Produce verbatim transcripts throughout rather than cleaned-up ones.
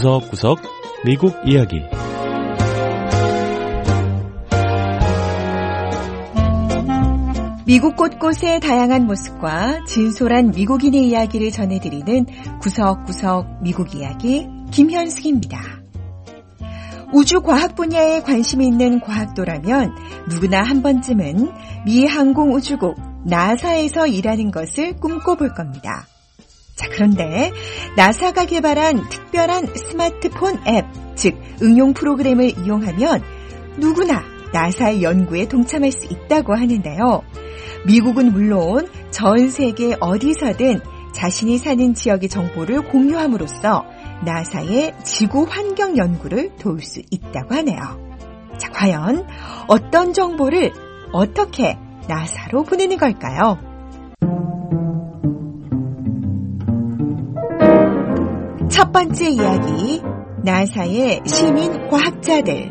구석구석 미국 이야기. 미국 곳곳의 다양한 모습과 진솔한 미국인의 이야기를 전해드리는 구석구석 미국 이야기 김현숙입니다. 우주과학 분야에 관심이 있는 과학도라면 누구나 한 번쯤은 미 항공우주국 나사에서 일하는 것을 꿈꿔볼 겁니다. 자, 그런데 나사가 개발한 특별한 스마트폰 앱, 즉 응용 프로그램을 이용하면 누구나 나사의 연구에 동참할 수 있다고 하는데요. 미국은 물론 전 세계 어디서든 자신이 사는 지역의 정보를 공유함으로써 나사의 지구 환경 연구를 도울 수 있다고 하네요. 자, 과연 어떤 정보를 어떻게 나사로 보내는 걸까요? 첫 번째 이야기, 나사의 시민 과학자들.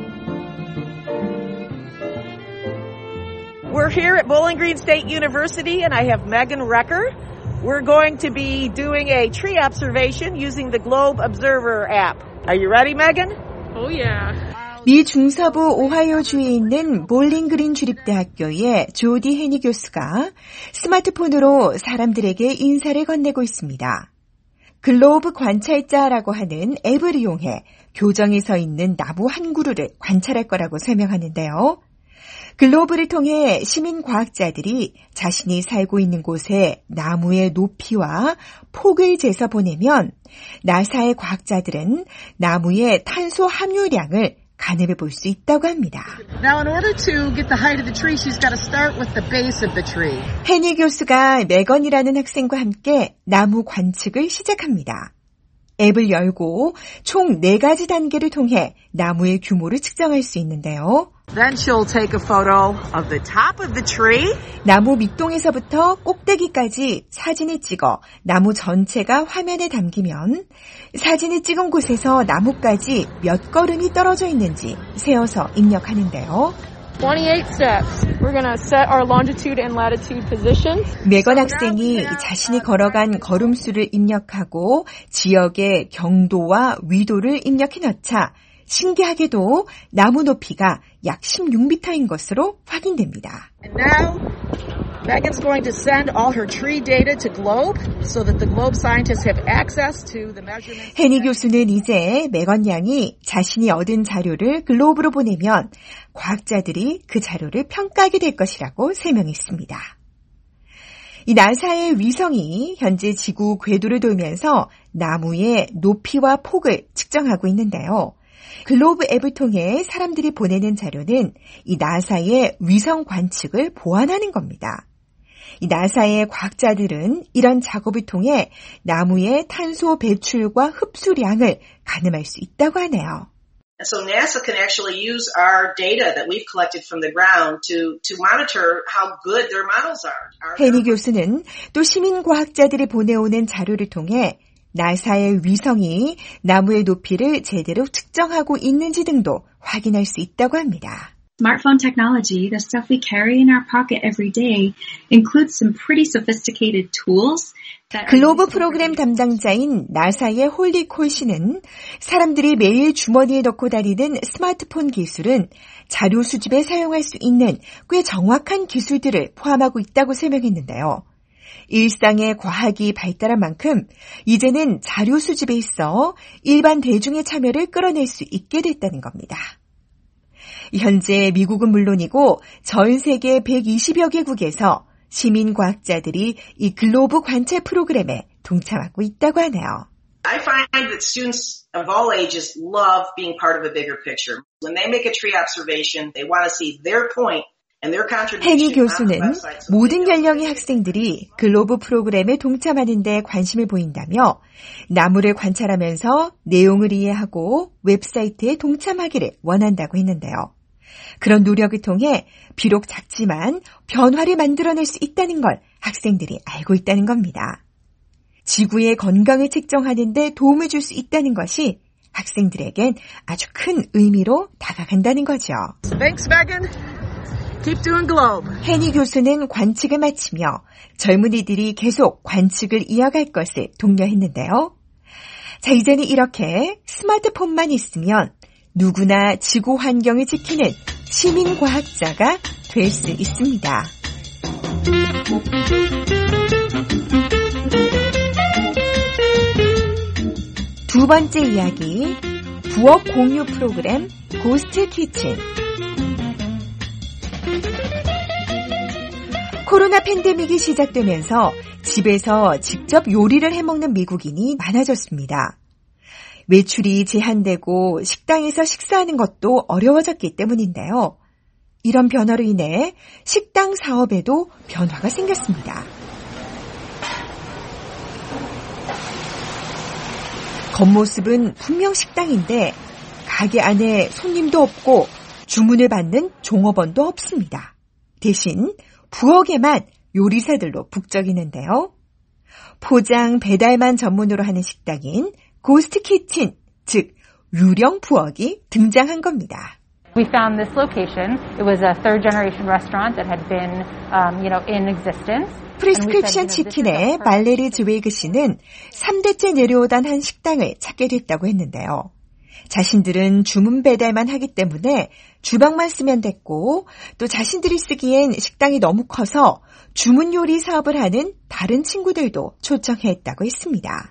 We're here at Bowling Green State University and I have Megan Recker. We're going to be doing a tree observation using the Globe Observer app. Are you ready, Megan? Oh yeah. 미 중서부 오하이오주에 있는 볼링그린 주립대학교의 조디 해니 교수가 스마트폰으로 사람들에게 인사를 건네고 있습니다. 글로브 관찰자라고 하는 앱을 이용해 교정에 서 있는 나무 한 그루를 관찰할 거라고 설명하는데요. 글로브를 통해 시민 과학자들이 자신이 살고 있는 곳에 나무의 높이와 폭을 재서 보내면 나사의 과학자들은 나무의 탄소 함유량을 가늠해 볼 수 있다고 합니다. Now in order to get the height of the tree, she's got to start with the base of the tree. 해니 교수가 메건이라는 학생과 함께 나무 관측을 시작합니다. 앱을 열고 총 네 가지 단계를 통해 나무의 규모를 측정할 수 있는데요. Then she'll take a photo of the top of the tree. 나무 밑동에서부터 꼭대기까지 사진을 찍어 나무 전체가 화면에 담기면 사진을 찍은 곳에서 나무까지 몇 걸음이 떨어져 있는지 세어서 입력하는데요. twenty-eight steps. We're going to set our longitude and latitude positions. 메건 학생이 자신이 걸어간 걸음수를 입력하고 지역의 경도와 위도를 입력해 넣자 신기하게도 나무 높이가 약 십육 미터인 것으로 확인됩니다. And now, Megan's going to send all her tree data to Globe so that the Globe scientists have access to the measurements. 해니 교수는 이제 메건 양이 자신이 얻은 자료를 글로브로 보내면 과학자들이 그 자료를 평가하게 될 것이라고 설명했습니다. 이 나사의 위성이 현재 지구 궤도를 돌면서 나무의 높이와 폭을 측정하고 있는데요. 글로브 앱을 통해 사람들이 보내는 자료는 이 나사의 위성 관측을 보완하는 겁니다. 이 나사의 과학자들은 이런 작업을 통해 나무의 탄소 배출과 흡수량을 가늠할 수 있다고 하네요. So NASA can actually use our data that we've collected from the ground to, to monitor how good their models are. 해니 교수는 또 시민 과학자들이 보내오는 자료를 통해 나사의 위성이 나무의 높이를 제대로 측정하고 있는지 등도 확인할 수 있다고 합니다. Smartphone technology, the stuff we carry in our pocket every day, includes some pretty sophisticated tools. 글로브 프로그램 담당자인 나사의 홀리 콜 씨는 사람들이 매일 주머니에 넣고 다니는 스마트폰 기술은 자료 수집에 사용할 수 있는 꽤 정확한 기술들을 포함하고 있다고 설명했는데요. 일상의 과학이 발달한 만큼 이제는 자료 수집에 있어 일반 대중의 참여를 끌어낼 수 있게 됐다는 겁니다. 현재 미국은 물론이고 전 세계 백이십여 개국에서 시민 과학자들이 이 글로브 관찰 프로그램에 동참하고 있다고 하네요. I find that students of all ages love being part of a bigger picture. When they make a tree observation, they want to see their point. 해니 교수는 모든 연령의 학생들이 글로브 프로그램에 동참하는 데 관심을 보인다며 나무를 관찰하면서 내용을 이해하고 웹사이트에 동참하기를 원한다고 했는데요. 그런 노력을 통해 비록 작지만 변화를 만들어낼 수 있다는 걸 학생들이 알고 있다는 겁니다. 지구의 건강을 측정하는 데 도움을 줄 수 있다는 것이 학생들에겐 아주 큰 의미로 다가간다는 거죠. Thanks, Megan. Keep doing Globe. 해니 교수는 관측을 마치며 젊은이들이 계속 관측을 이어갈 것을 독려했는데요. 자, 이제는 이렇게 스마트폰만 있으면 누구나 지구 환경을 지키는 시민과학자가 될 수 있습니다. 두 번째 이야기, 부엌 공유 프로그램 고스트 키친. 코로나 팬데믹이 시작되면서 집에서 직접 요리를 해먹는 미국인이 많아졌습니다. 외출이 제한되고 식당에서 식사하는 것도 어려워졌기 때문인데요. 이런 변화로 인해 식당 사업에도 변화가 생겼습니다. 겉모습은 분명 식당인데 가게 안에 손님도 없고 주문을 받는 종업원도 없습니다. 대신 부엌에만 요리사들로 북적이는데요. 포장 배달만 전문으로 하는 식당인 고스트 키친, 즉 유령 부엌이 등장한 겁니다. We found this location. It was a third generation restaurant that had been, um, you know, in existence. 프리스크립션 치킨의 발레리 즈웨이그 씨는 삼 대째 내려오던 한 식당을 찾게 됐다고 했는데요. 자신들은 주문 배달만 하기 때문에 주방만 쓰면 됐고 또 자신들이 쓰기엔 식당이 너무 커서 주문 요리 사업을 하는 다른 친구들도 초청했다고 했습니다.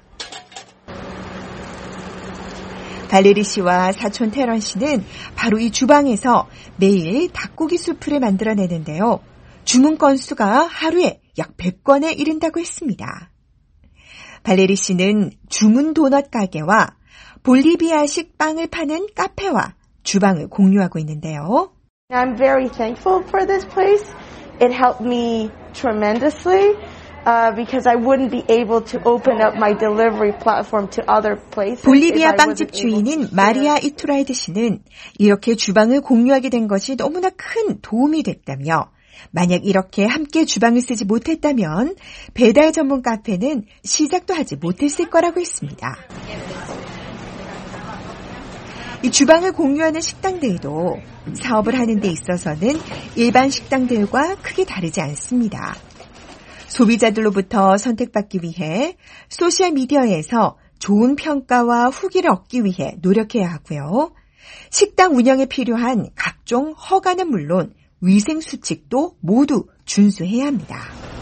발레리 씨와 사촌 테런 씨는 바로 이 주방에서 매일 닭고기 수프를 만들어내는데요. 주문 건수가 하루에 약 백 건에 이른다고 했습니다. 발레리 씨는 주문 도넛 가게와 볼리비아식 빵을 파는 카페와 주방을 공유하고 있는데요. I'm very thankful for this place. It helped me tremendously uh, because I wouldn't be able to open up my delivery platform to other places. 볼리비아 빵집 주인인 마리아 이투라이드 씨는 이렇게 주방을 공유하게 된 것이 너무나 큰 도움이 됐다며 만약 이렇게 함께 주방을 쓰지 못했다면 배달 전문 카페는 시작도 하지 못했을 거라고 했습니다. 이 주방을 공유하는 식당들도 사업을 하는 데 있어서는 일반 식당들과 크게 다르지 않습니다. 소비자들로부터 선택받기 위해 소셜미디어에서 좋은 평가와 후기를 얻기 위해 노력해야 하고요. 식당 운영에 필요한 각종 허가는 물론 위생수칙도 모두 준수해야 합니다.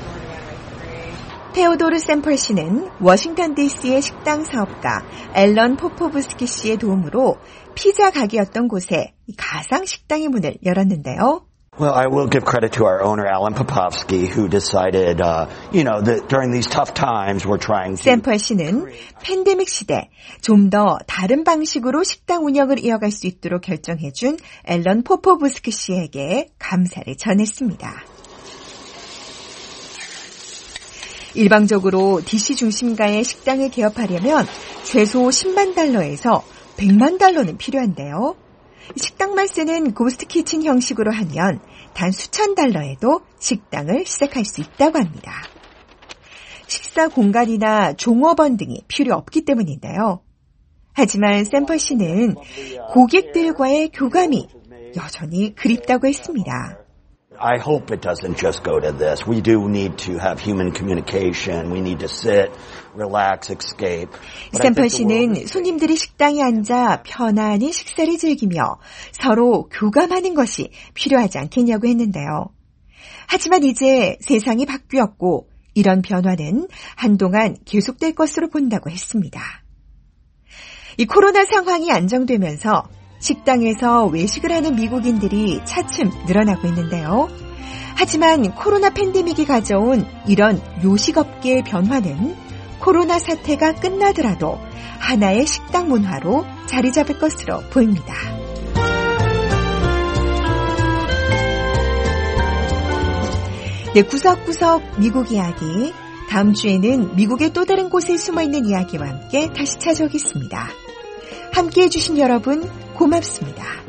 테오도르 샘펄 씨는 워싱턴 디씨의 식당 사업가 앨런 포포브스키 씨의 도움으로 피자 가게였던 곳에 가상 식당의 문을 열었는데요. Well, I will give credit to our owner, Alan Popovsky, who decided, uh, you know, that during these tough times, we're trying to. 샘펄 씨는 팬데믹 시대 좀 더 다른 방식으로 식당 운영을 이어갈 수 있도록 결정해준 앨런 포포브스키 씨에게 감사를 전했습니다. 일방적으로 디씨 중심가의 식당을 개업하려면 최소 십만 달러에서 백만 달러는 필요한데요. 식당만 쓰는 고스트 키친 형식으로 하면 단 수천 달러에도 식당을 시작할 수 있다고 합니다. 식사 공간이나 종업원 등이 필요 없기 때문인데요. 하지만 샘펄 씨는 고객들과의 교감이 여전히 그립다고 했습니다. I hope it doesn't just go to this. We do need to have human communication. We need to sit, relax, escape. 샘펄 씨는 손님들이 식당에 앉아 편안히 식사를 즐기며 서로 교감하는 것이 필요하지 않겠냐고 했는데요. 하지만 이제 세상이 바뀌었고 이런 변화는 한동안 계속될 것으로 본다고 했습니다. 이 코로나 상황이 안정되면서 식당에서 외식을 하는 미국인들이 차츰 늘어나고 있는데요. 하지만 코로나 팬데믹이 가져온 이런 요식업계의 변화는 코로나 사태가 끝나더라도 하나의 식당 문화로 자리 잡을 것으로 보입니다. 네, 구석구석 미국 이야기. 다음 주에는 미국의 또 다른 곳에 숨어있는 이야기와 함께 다시 찾아오겠습니다. 함께해 주신 여러분 고맙습니다.